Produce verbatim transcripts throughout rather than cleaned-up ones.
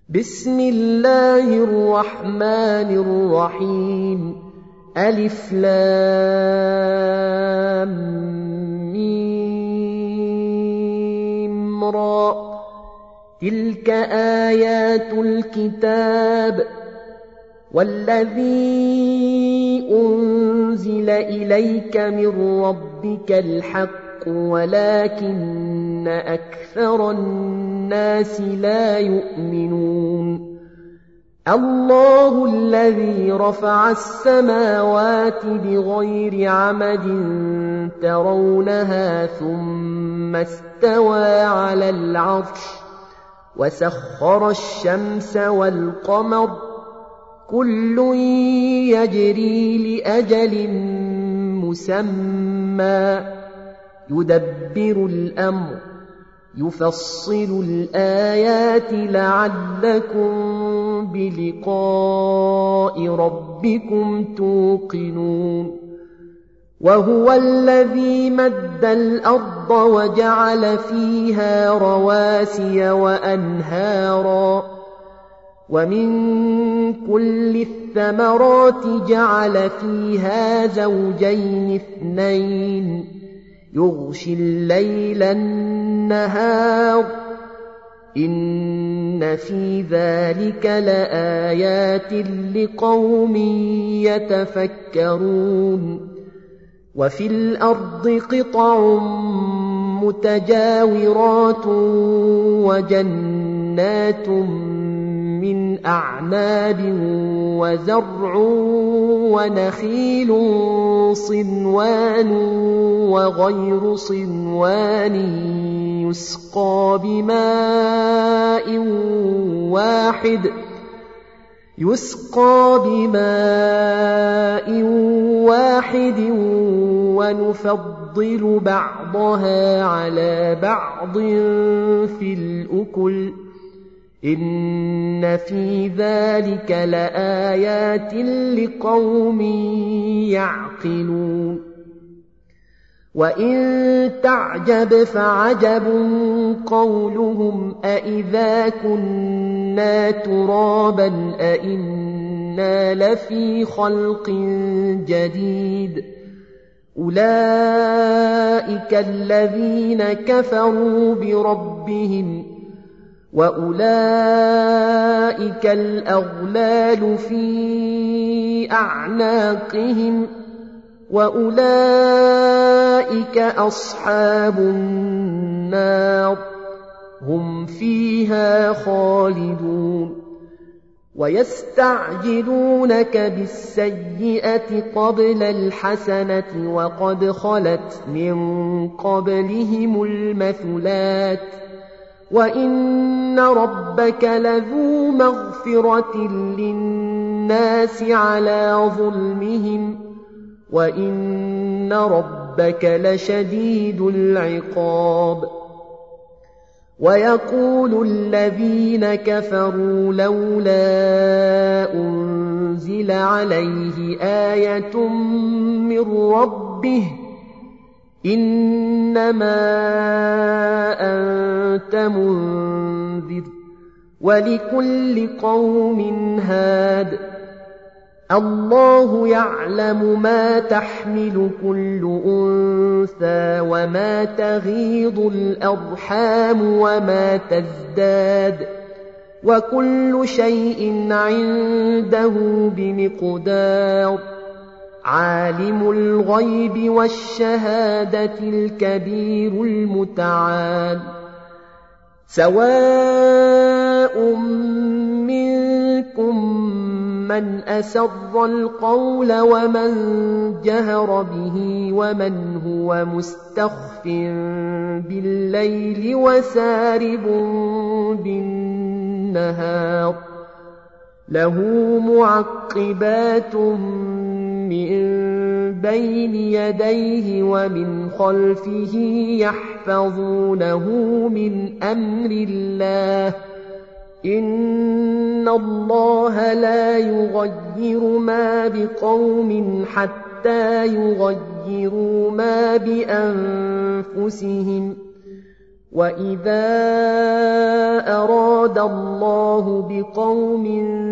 بسم الله الرحمن الرحيم ألف لام ميم را تلك آيات الكتاب والذي أنزل إليك من ربك الحق ولكن أكثر الناس لا يؤمنون الله الذي رفع السماوات بغير عمد ترونها ثم استوى على العرش وسخر الشمس والقمر كل يجري لأجل مسمى يدبر الأمر يفصل الآيات لعلكم بلقاء ربكم توقنون وهو الذي مد الأرض وجعل فيها رواسي وأنهارا ومن كل الثمرات جعل فيها زوجين اثنين يغشي الليل النهار إن في ذلك لآيات لقوم يتفكرون وفي الأرض قطع متجاورات وجنات من أعناب وزرع ونخيل صنوان وغير صنوان يسقى بماء واحد يسقى بماء واحد ونفضل بعضها على بعض في الأكل إن في ذلك لآيات لقوم يعقلون وإن تعجب فعجب قولهم أإذا كنا ترابا أإنا لفي خلق جديد أولئك الذين كفروا بربهم وأولئك الأغلال في أعناقهم وأولئك أصحاب النار هم فيها خالدون ويستعجلونك بالسيئة قبل الحسنة وقد خلت من قبلهم المثلات وإن ربك لذو مغفرة للناس على ظلمهم وإن ربك لشديد العقاب ويقول الذين كفروا لولا أنزل عليه آية من ربه إنما أنت منذر ولكل قوم هاد الله يعلم ما تحمل كل أنثى وما تغيض الأرحام وما تزداد وكل شيء عنده بمقدار عالم الغيب والشهادة الكبير المتعال سواء منكم من أسر القول ومن جهر به ومن هو مستخف بالليل وسارب بالنهار له معقبات من بين يديه ومن خلفه يحفظونه من أمر الله إن الله لا يغير ما بقوم حتى يغيروا ما بأنفسهم وَإِذَا أَرَادَ اللَّهُ بِقَوْمٍ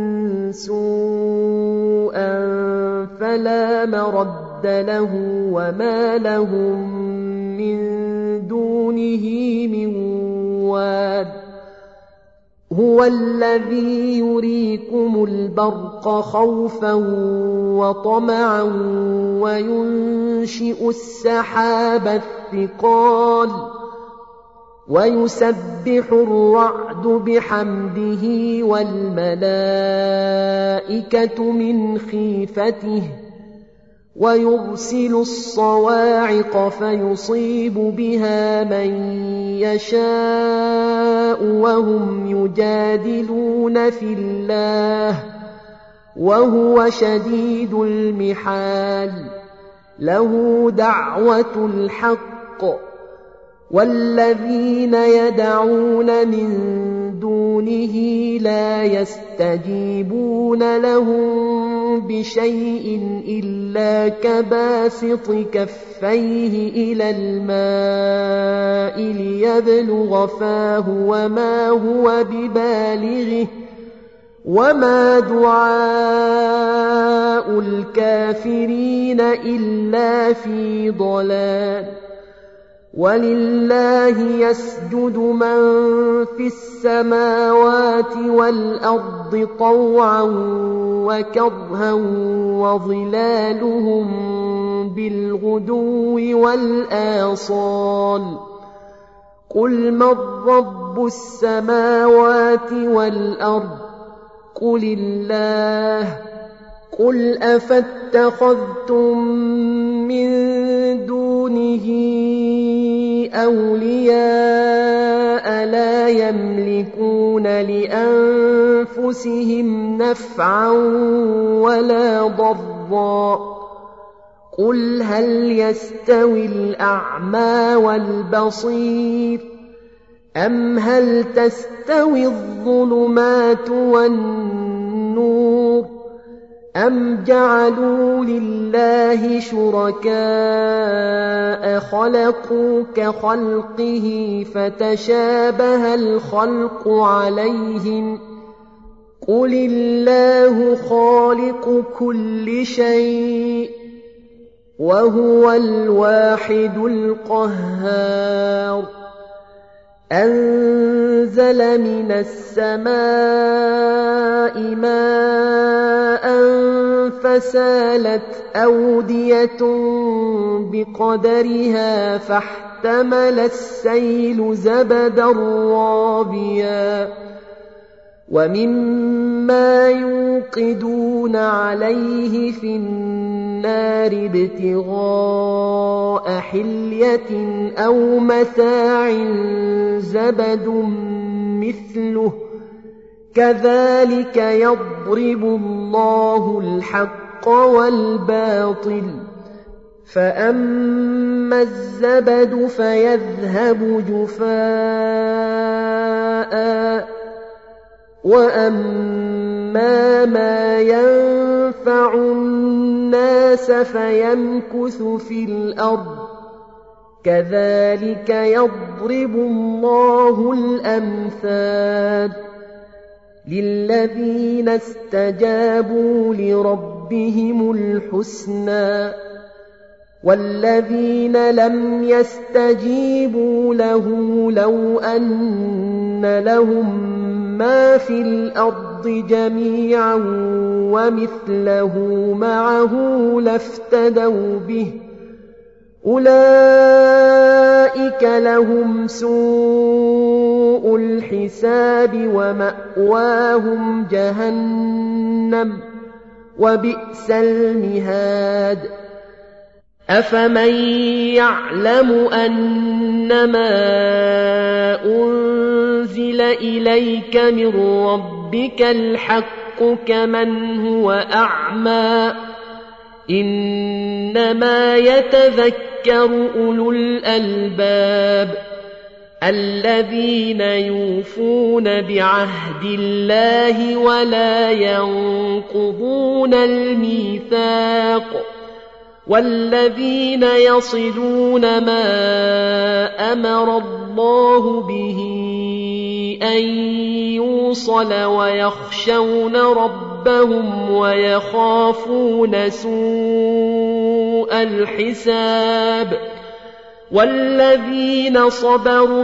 سُوءًا فَلَا مَرَدَّ لَهُ وَمَا لَهُم مِّن دُونِهِ مِن وَالٍ هُوَ الَّذِي يُرِيكُمُ الْبَرْقَ خَوْفًا وَطَمَعًا وَيُنشِئُ السَّحَابَ الثِّقَالَ وَيُسَبِّحُ الرَّعْدُ بِحَمْدِهِ وَالْمَلَائِكَةُ مِنْ خِيفَتِهِ وَيُرْسِلُ الصَّوَاعِقَ فَيُصِيبُ بِهَا مَن يَشَاءُ وَهُمْ يُجَادِلُونَ فِي اللَّهِ وَهُوَ شَدِيدُ الْمِحَالِ لَهُ دَعْوَةُ الْحَقِّ وَالَّذِينَ يَدْعُونَ مِن دُونِهِ لَا يَسْتَجِيبُونَ لَهُم بِشَيْءٍ إِلَّا كَبَاسِطِ كَفَّيْهِ إِلَى الْمَاءِ لِيَبْلُغَ فَاهُ وَمَا هُوَ بِبَالِغِهِ وَمَا دُعَاءُ الْكَافِرِينَ إِلَّا فِي ضَلَالٍ وَلِلَّهِ يَسْجُدُ مَن فِي السَّمَاوَاتِ وَالْأَرْضِ طَوْعًا وَكَرْهًا وَظِلَالُهُم بِالْغُدُوِّ وَالْآصَالِ قُلْ مَن رَّبُّ السَّمَاوَاتِ وَالْأَرْضِ قُلِ اللَّهُ قُلْ أَفَاتَّخَذْتُم مِّن دُونِهِ أَوْلِيَاءَ لَا يَمْلِكُونَ لِأَنفُسِهِمْ نَفْعًا وَلَا ضَرًّا قُلْ هَلْ يَسْتَوِي الْأَعْمَى وَالْبَصِيرُ أَمْ هَلْ تَسْتَوِي الظُّلُمَاتُ وَالنُّورُ أَمْ جَعَلُوا لِلَّهِ شُرَكَاءَ خَلَقُوا كَخَلْقِهِ فَتَشَابَهَ الْخَلْقُ عَلَيْهِمْ قُلِ اللَّهُ خَالِقُ كُلِّ شَيْءٍ وَهُوَ الْوَاحِدُ الْقَهَّارُ أَنزَلَ مِنَ السَّمَاءِ مَاءً فَسَالَتْ أَوْدِيَةٌ بِقَدَرِهَا فَاحْتَمَلَ السَّيْلُ زَبَدًا رَّابِيًا وَمِمَّا يُوقِدُونَ عَلَيْهِ فِي النَّارِ ابْتِغَاءَ حِلْيَةٍ أَوْ مَتَاعٍ زَبَدٌ مِّثْلُهُ كَذَلِكَ يَضْرِبُ اللَّهُ الْحَقَّ وَالْبَاطِلَ فَأَمَّا الزَّبَدُ فَيَذْهَبُ جُفَاءً وَأَمَّا مَا يَنفَعُ النَّاسَ فَيَمْكُثُ فِي الْأَرْضِ كَذَلِكَ يَضْرِبُ اللَّهُ الْأَمْثَالَ لِلَّذِينَ اسْتَجَابُوا لِرَبِّهِمُ الْحُسْنَى وَالَّذِينَ لَمْ يَسْتَجِيبُوا لَهُ لَوْ أَنَّ لَهُم مَّا فِي الْأَرْضِ جَمِيعًا وَمِثْلَهُ مَعَهُ لَافْتَدَوْا بِهِ أُولَئِكَ لَهُمْ سُوءُ الْحِسَابِ وَمَأْوَاهُمْ جَهَنَّمُ وَبِئْسَ الْمِهَادُ أَفَمَن يَعْلَمُ أَنَّمَا أُنزِلَ إِلَيْكَ مِن رَّبِّكَ الْحَقُّ كَمَنْ هُوَ أَعْمَىٰ إِنَّمَا يَتَذَكَّرُ أُولُو الْأَلْبَابِ الَّذِينَ يُوفُونَ بِعَهْدِ اللَّهِ وَلَا يَنقُضُونَ الْمِيثَاقَ والذين يصلون ما أمر الله به أن يوصل ويخشون ربهم ويخافون سوء الحساب والذين صبروا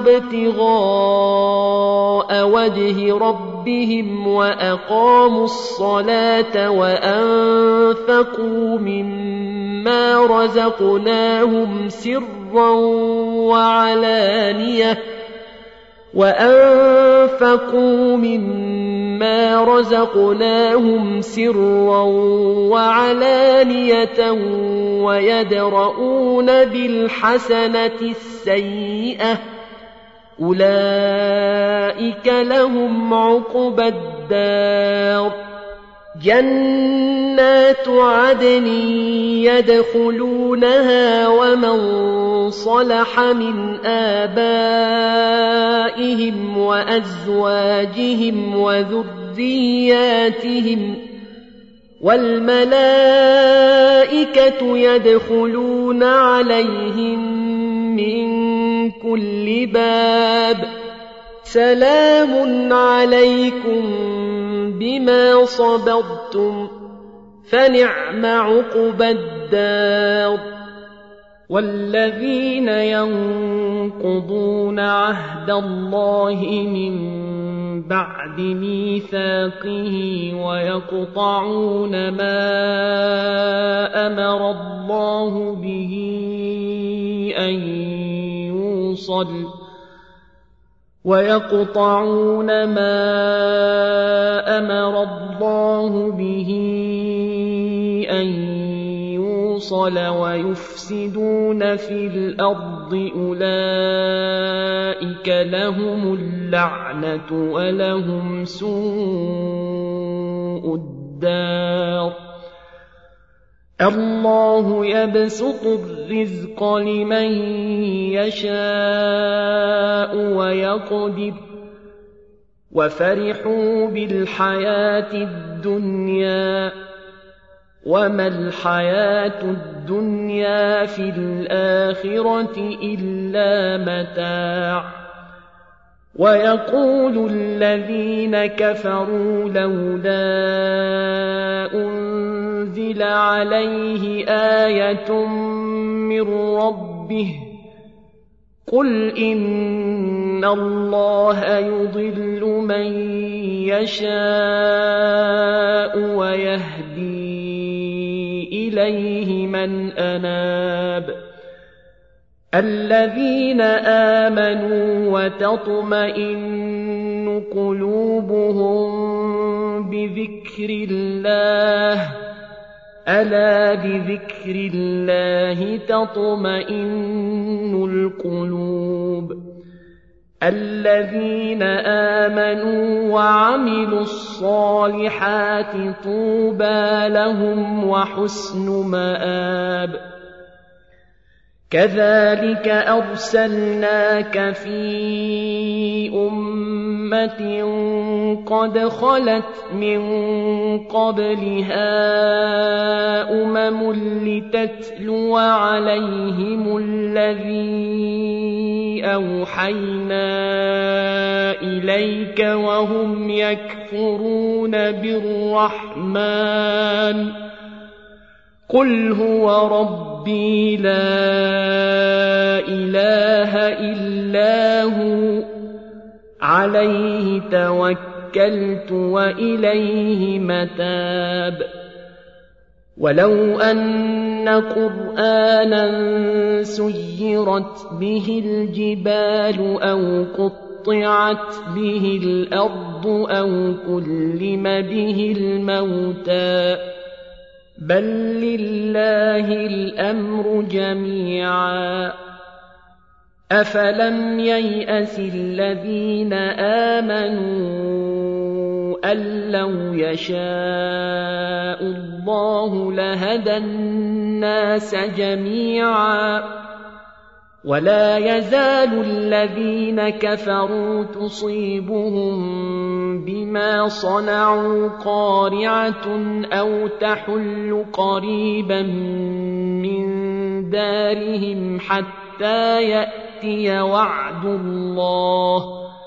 ابتغاء وجه ربهم وأقاموا الصلاة وأنفقوا مما رزقناهم سرا وعلانية وأنفقوا مما رزقناهم سرا وعلانية ويدرؤون بالحسنة السيئة أولئك لهم عقبى الدار جنات عدن يدخلونها ومن صلح من آبائهم وأزواجهم وذرياتهم والملائكة يدخلون عليهم من كل باب سلام عليكم بما صبرتم فنعم عقبى الدار والذين ينقضون عهد الله من بعد ميثاقه ويقطعون ما أمر الله به أن يوصل ويقطعون ما أمر الله به أن يوصل ويفسدون في الأرض أولئك لهم اللعنة ولهم سوء الدار الله يبسط الرزق لمن يشاء ويقدر وفرحوا بالحياة الدنيا وما الحياة الدنيا في الآخرة إلا متاع ويقول الذين كفروا لولا أنزل عليه آية من ربه قل إن الله يضل من يشاء ويهدي إليه من أناب الذين آمنوا وتطمئن قلوبهم بذكر الله ألا بذكر الله تطمئن القلوب الذين آمنوا وعملوا الصالحات طوبى لهم وحسن مآب كذلك أرسلناك في أمة قد خلت من قبلها أمم لتتلو عليهم الذي أوحينا إليك وهم يكفرون بالرحمن قل هو ربي لا إله إلا هو عليه توكلت وإليه متاب ولو أن قرآنا سيرت به الجبال أو قطعت به الأرض أو كلم به الموتى بل لله الأمر جميعا أفلم ييأس الذين آمنوا أن لو يشاء الله لهدى الناس جميعا ولا يزال الذين كفروا تصيبهم بما صنعوا قارعة أو تحل قريبا من دارهم حتى يأتي وعد الله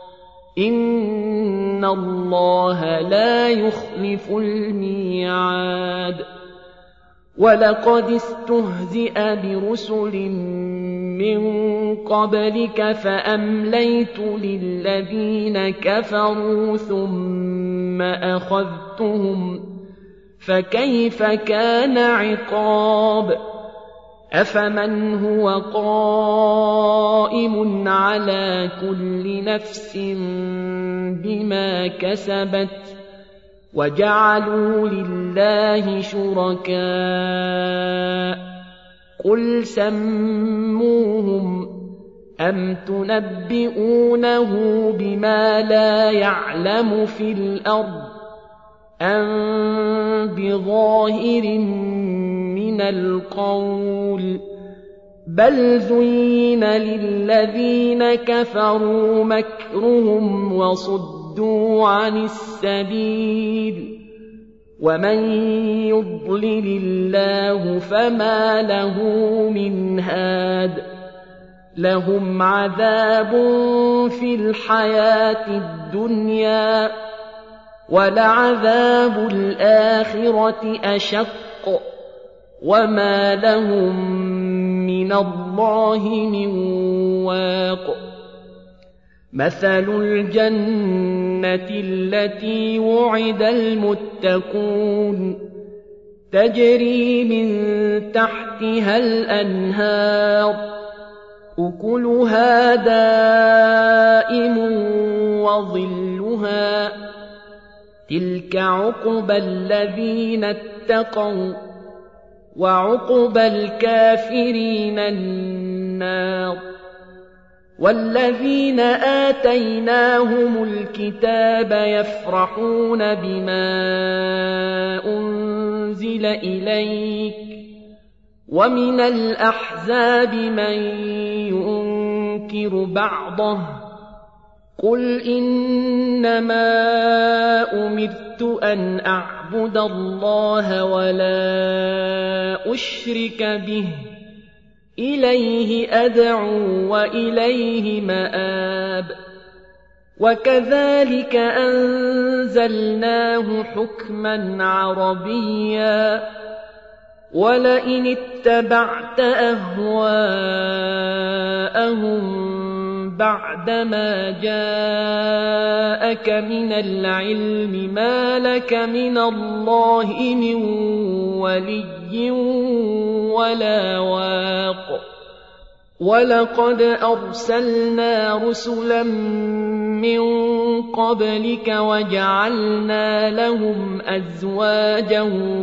إن الله لا يخلف الميعاد ولقد استهزئ برسل من قبلك فأمليت للذين كفروا ثم أخذتهم فكيف كان عقاب أفمن هو قائم على كل نفس بما كسبت وجعلوا لله شركاء قل سموهم أم تنبئونه بما لا يعلم في الأرض أم بظاهر من القول بل زين للذين كفروا مكرهم وصدوا عن السبيل ومن يضلل الله فما له من هاد لهم عذاب في الحياة الدنيا ولعذاب الآخرة أشق وما لهم من الله من واق مثل الجنة التي وعد المتقون تجري من تحتها الأنهار أكلها دائم وظلها تلك عقبى الذين اتقوا وعقبى الكافرين النار والذين آتيناهم الكتاب يفرحون بما أنزل إليك ومن الأحزاب من ينكر بعضه قل إنما أمرت أن أعبد الله ولا أشرك به إليه أدعو وإليه مآب وكذلك أنزلناه حكما عربيا ولئن اتبعت أهواءهم بعدما جاءك من العلم ما لك من الله من ولي ولا واق ولقد أرسلنا رسلا من قبلك وجعلنا لهم أزواجا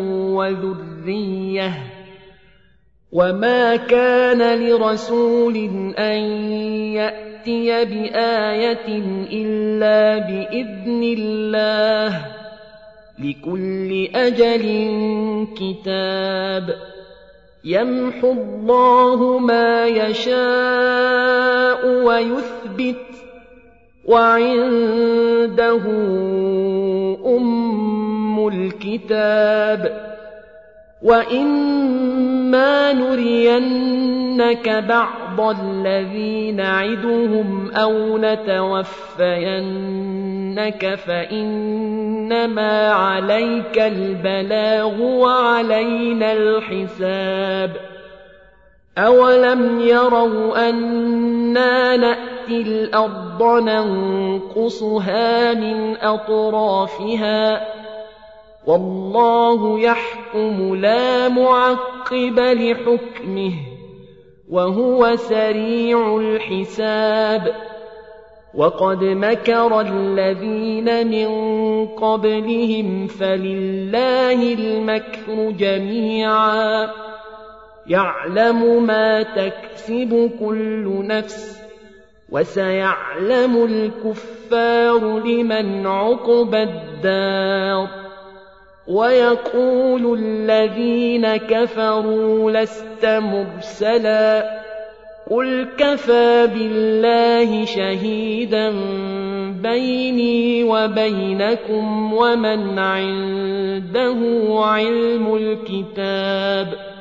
وذرية وما كان لرسول أن يأتي بآية إلا بإذن الله لكل أجل كتاب يمحو الله ما يشاء ويثبت وعنده أم الكتاب وإما نرينك بعض الذي نعدهم أو نتوفينك فإنما عليك البلاغ وعلينا الحساب أولم يروا أنا نأتي الأرض ننقصها من أطرافها والله يحكم لا معقب لحكمه وهو سريع الحساب وقد مكر الذين من قبلهم فلله المكر جميعا يعلم ما تكسب كل نفس وسيعلم الكفار لمن عقبى الدار ويقول الذين كفروا لست مرسلا قل كفى بالله شهيدا بيني وبينكم ومن عنده علم الكتاب